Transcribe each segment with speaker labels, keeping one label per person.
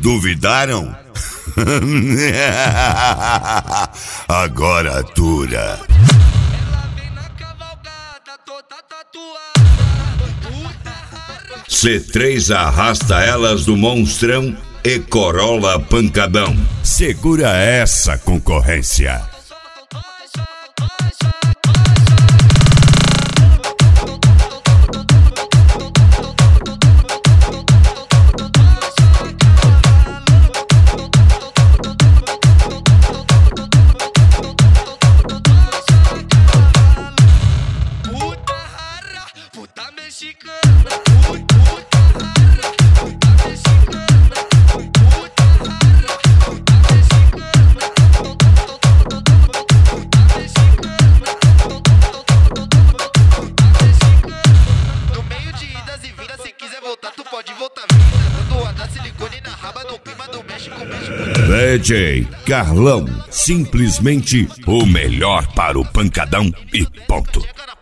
Speaker 1: Duvidaram? Agora atura.
Speaker 2: Ela vem na cavalgada toda tatuada.
Speaker 1: C3 arrasta elas do Monstrão e Corolla Pancadão. Segura essa, concorrência.
Speaker 2: Puta mexicana, puta mexicana, puta mexicana. No meio de idas e vindas, se quiser voltar, tu pode voltar vindo. Dando a da silicone na raba, no clima do México,
Speaker 1: DJ Carlão, simplesmente o melhor para o pancadão e ponto.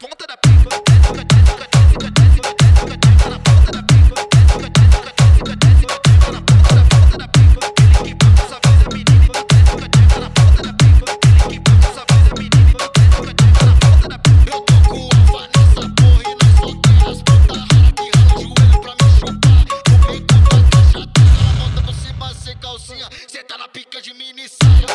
Speaker 2: Cê tá na pica de mini saia.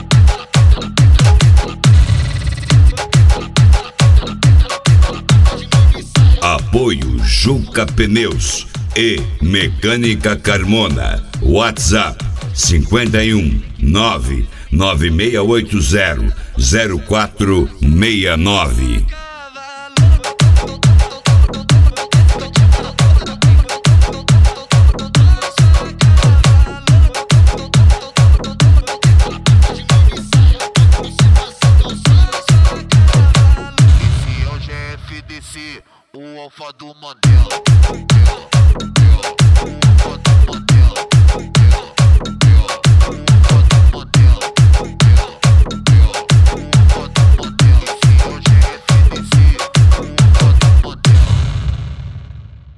Speaker 1: Apoio Juca Pneus e Mecânica Carmona. WhatsApp 51 99680 0469.
Speaker 2: O alfa do Mandela.